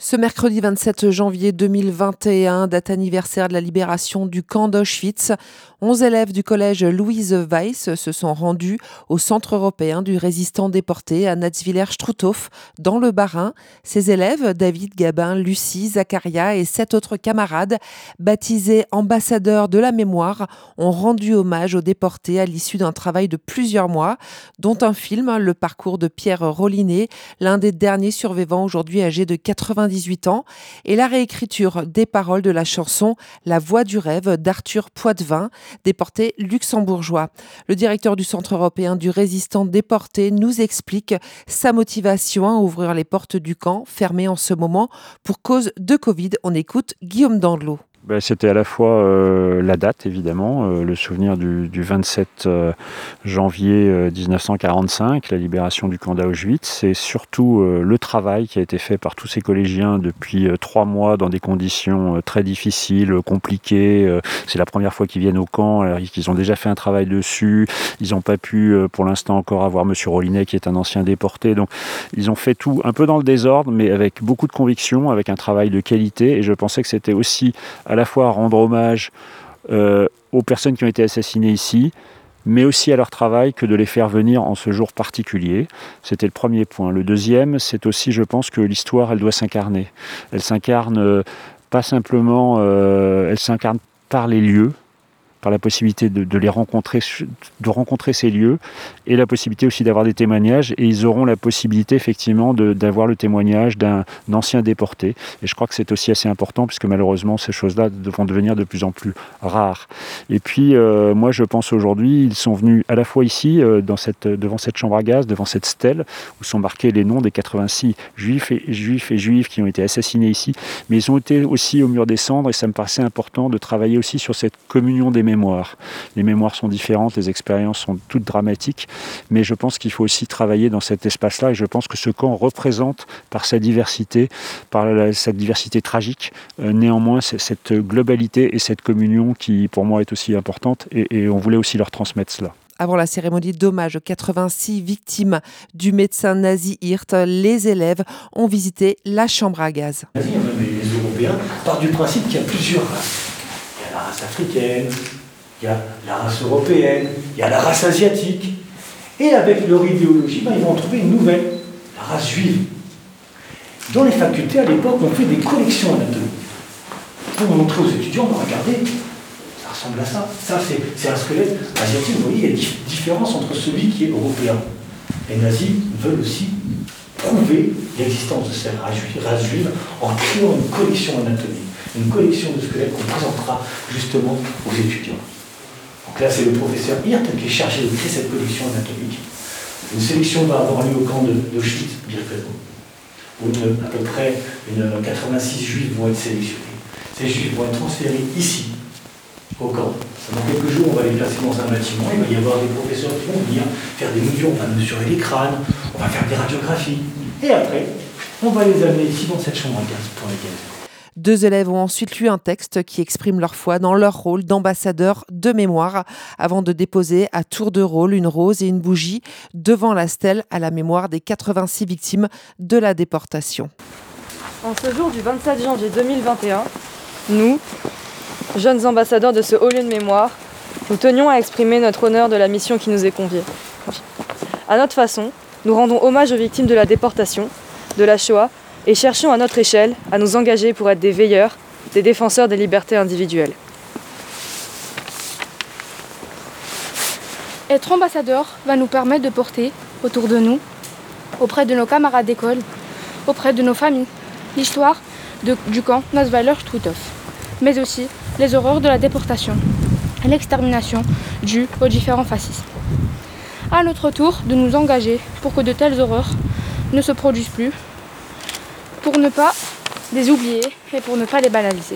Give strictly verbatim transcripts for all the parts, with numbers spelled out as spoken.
Ce mercredi vingt-sept janvier deux mille vingt et un, date anniversaire de la libération du camp d'Auschwitz, onze élèves du collège Louise Weiss se sont rendus au centre européen du résistant déporté à Natzwiller-Struthof, dans le Bas-Rhin. Ces élèves, David, Gabin, Lucie, Zacharia et sept autres camarades, baptisés ambassadeurs de la mémoire, ont rendu hommage aux déportés à l'issue d'un travail de plusieurs mois, dont un film, le parcours de Pierre Rollinet, l'un des derniers survivants aujourd'hui âgé de quatre-vingt-dix-huit ans, et la réécriture des paroles de la chanson La Voix du rêve d'Arthur Poitvin, déporté luxembourgeois. Le directeur du Centre européen du résistant déporté nous explique sa motivation à ouvrir les portes du camp, fermé en ce moment pour cause de Covid. On écoute Guillaume Dandelot. Ben, c'était à la fois euh, la date, évidemment, euh, le souvenir du, du vingt-sept euh, janvier euh, dix-neuf cent quarante-cinq, la libération du camp d'Auschwitz. C'est surtout euh, le travail qui a été fait par tous ces collégiens depuis euh, trois mois dans des conditions euh, très difficiles, euh, compliquées. Euh, c'est la première fois qu'ils viennent au camp, alors qu'ils ont déjà fait un travail dessus. Ils n'ont pas pu, euh, pour l'instant, encore avoir Monsieur Rollinet, qui est un ancien déporté. Donc, ils ont fait tout un peu dans le désordre, mais avec beaucoup de conviction, avec un travail de qualité. Et je pensais que c'était aussi à la fois rendre hommage euh, aux personnes qui ont été assassinées ici, mais aussi à leur travail, que de les faire venir en ce jour particulier. C'était le premier point. Le deuxième, c'est aussi, je pense, que l'histoire, elle doit s'incarner. Elle s'incarne euh, pas simplement, euh, elle s'incarne par les lieux, par la possibilité de, de les rencontrer, de rencontrer ces lieux, et la possibilité aussi d'avoir des témoignages, et ils auront la possibilité effectivement de, d'avoir le témoignage d'un ancien déporté. Et je crois que c'est aussi assez important, puisque malheureusement ces choses-là vont devenir de plus en plus rares. Et puis euh, moi je pense aujourd'hui, ils sont venus à la fois ici, euh, dans cette, devant cette chambre à gaz, devant cette stèle, où sont marqués les noms des quatre-vingt-six juifs et, juifs et juifs qui ont été assassinés ici, mais ils ont été aussi au mur des cendres, et ça me paraissait important de travailler aussi sur cette communion des mémoires. Les mémoires sont différentes, les expériences sont toutes dramatiques, mais je pense qu'il faut aussi travailler dans cet espace-là, et je pense que ce camp représente, par sa diversité, par la, sa diversité tragique, euh, néanmoins c'est, cette globalité et cette communion qui pour moi est aussi importante, et, et on voulait aussi leur transmettre cela. Avant la cérémonie d'hommage aux quatre-vingt-six victimes du médecin nazi Hirt, les élèves ont visité la chambre à gaz. Les Européens partent du principe qu'il y a plusieurs races. Il y a la race africaine, il y a la race européenne, il y a la race asiatique. Et avec leur idéologie, ben, ils vont en trouver une nouvelle, la race juive. Dans les facultés, à l'époque, on fait des collections anatomiques. Pour montrer aux étudiants, ben, regardez, ça ressemble à ça. Ça, c'est, c'est un squelette asiatique. Vous voyez, il y a une différence entre celui qui est européen. Les nazis veulent aussi prouver l'existence de cette race juive, race juive en créant une collection anatomique, une collection de squelettes qu'on présentera justement aux étudiants. Donc là, c'est le professeur Hirt qui est chargé de créer cette collection anatomique. Une sélection va avoir lieu au camp de, d'Auschwitz-Birkenau, où une, à peu près une quatre-vingt-six juifs vont être sélectionnés. Ces juifs vont être transférés ici, au camp. Dans quelques jours, on va les placer dans un bâtiment. Il va y avoir des professeurs qui vont venir faire des mesures, on va mesurer les crânes, on va faire des radiographies. Et après, on va les amener ici dans cette chambre à gaz pour les gaz. Deux élèves ont ensuite lu un texte qui exprime leur foi dans leur rôle d'ambassadeur de mémoire, avant de déposer à tour de rôle une rose et une bougie devant la stèle à la mémoire des quatre-vingt-six victimes de la déportation. En ce jour du vingt-sept janvier deux mille vingt et un, nous, jeunes ambassadeurs de ce haut lieu de mémoire, nous tenions à exprimer notre honneur de la mission qui nous est confiée. À notre façon, nous rendons hommage aux victimes de la déportation, de la Shoah, et cherchons à notre échelle à nous engager pour être des veilleurs, des défenseurs des libertés individuelles. Être ambassadeur va nous permettre de porter autour de nous, auprès de nos camarades d'école, auprès de nos familles, l'histoire de, du camp Natzwiller-Struthof, mais aussi les horreurs de la déportation et l'extermination due aux différents fascismes. À notre tour de nous engager pour que de telles horreurs ne se produisent plus, pour ne pas les oublier et pour ne pas les banaliser.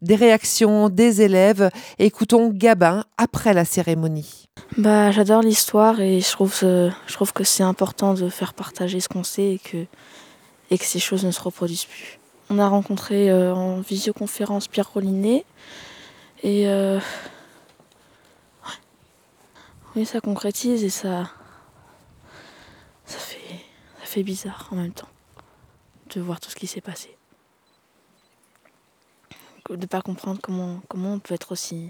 Des réactions des élèves. Écoutons Gabin après la cérémonie. Bah, j'adore l'histoire et je trouve, euh, je trouve que c'est important de faire partager ce qu'on sait et que, et que ces choses ne se reproduisent plus. On a rencontré euh, en visioconférence Pierre Rollinet et euh, ouais. Oui, ça concrétise et ça, ça fait, ça fait bizarre en même temps de voir tout ce qui s'est passé. De ne pas comprendre comment, comment on peut être aussi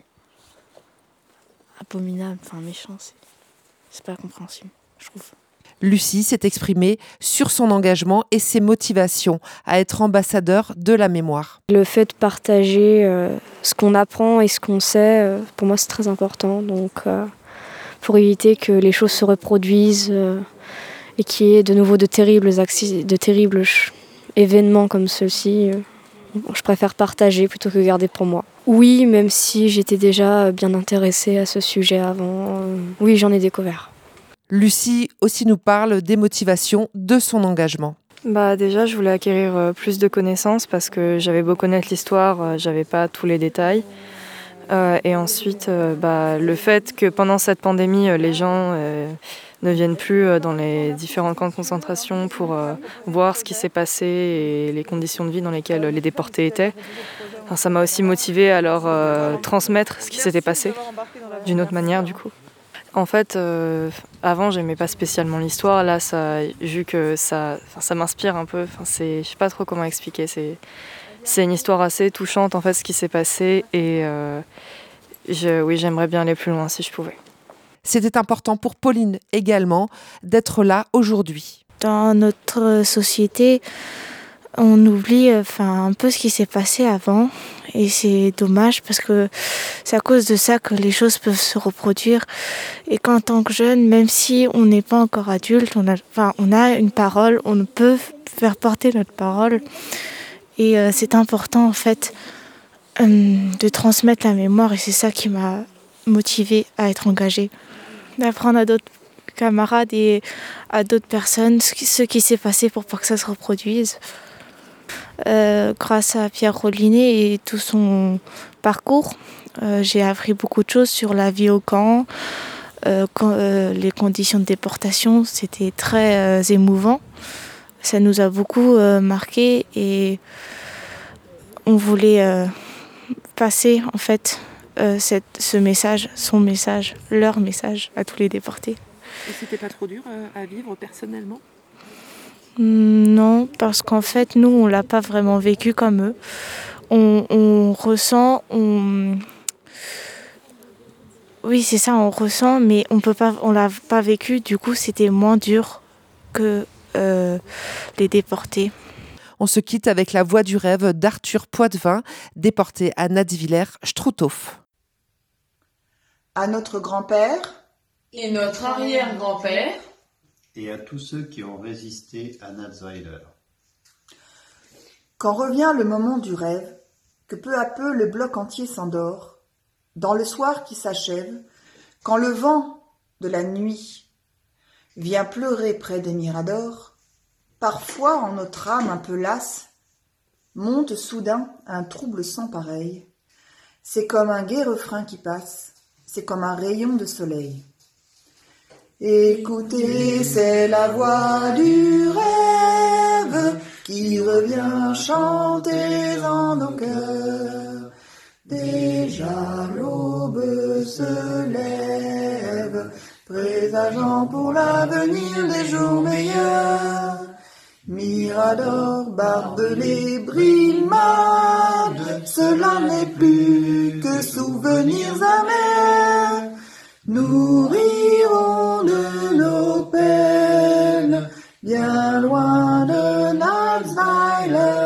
abominable, enfin méchant, c'est, c'est pas compréhensible, je trouve. Lucie s'est exprimée sur son engagement et ses motivations à être ambassadeur de la mémoire. Le fait de partager euh, ce qu'on apprend et ce qu'on sait, euh, pour moi c'est très important. Donc euh, pour éviter que les choses se reproduisent euh, et qu'il y ait de nouveau de terribles, accidents, de terribles ch- événements comme ceux-ci, euh, je préfère partager plutôt que garder pour moi. Oui, même si j'étais déjà bien intéressée à ce sujet avant, euh, oui j'en ai découvert. Lucie aussi nous parle des motivations de son engagement. Bah déjà, je voulais acquérir euh, plus de connaissances parce que j'avais beau connaître l'histoire, euh, j'avais pas tous les détails. Euh, et ensuite, euh, bah, le fait que pendant cette pandémie, euh, les gens euh, ne viennent plus euh, dans les différents camps de concentration pour euh, voir ce qui s'est passé et les conditions de vie dans lesquelles les déportés étaient. Enfin, ça m'a aussi motivée à leur euh, transmettre ce qui s'était passé d'une autre manière du coup. En fait, euh, avant, j'aimais pas spécialement l'histoire. Là, ça, vu que ça, ça m'inspire un peu. Enfin, c'est, je sais pas trop comment expliquer. C'est, c'est une histoire assez touchante, en fait, ce qui s'est passé. Et euh, je, oui, j'aimerais bien aller plus loin si je pouvais. C'était important pour Pauline également d'être là aujourd'hui. Dans notre société, on oublie enfin, un peu ce qui s'est passé avant. Et c'est dommage parce que c'est à cause de ça que les choses peuvent se reproduire. Et qu'en tant que jeune, même si on n'est pas encore adulte, on a, enfin, on a une parole, on peut faire porter notre parole. Et euh, c'est important en fait euh, de transmettre la mémoire et c'est ça qui m'a motivée à être engagée. D'apprendre à d'autres camarades et à d'autres personnes ce qui, ce qui s'est passé pour pas que ça se reproduise. Euh, grâce à Pierre Rollinet et tout son parcours, euh, j'ai appris beaucoup de choses sur la vie au camp, euh, quand, euh, les conditions de déportation, c'était très euh, émouvant. Ça nous a beaucoup euh, marqué et on voulait euh, passer en fait euh, cette, ce message, son message, leur message à tous les déportés. Et c'était pas trop dur euh, à vivre personnellement ? Non, parce qu'en fait, nous, on l'a pas vraiment vécu comme eux. On, on ressent, on... Oui, c'est ça, on ressent, mais on peut pas, on l'a pas vécu. Du coup, c'était moins dur que euh, les déportés. On se quitte avec la voix du rêve d'Arthur Poitvin, déporté à Natzwiller-Struthof. À notre grand-père et notre arrière-grand-père et à tous ceux qui ont résisté à Natzweiler. Quand revient le moment du rêve, que peu à peu le bloc entier s'endort, dans le soir qui s'achève, quand le vent de la nuit vient pleurer près des miradors, parfois en notre âme un peu lasse, monte soudain un trouble sans pareil. C'est comme un gai refrain qui passe, c'est comme un rayon de soleil. Écoutez, c'est la voix du rêve qui revient chanter dans nos cœurs. Déjà l'aube se lève, présageant pour l'avenir des jours meilleurs. Mirador, barbelé, brimade, cela n'est plus que souvenirs amers. Nous rirons de nos peines, bien loin de Natzweiler.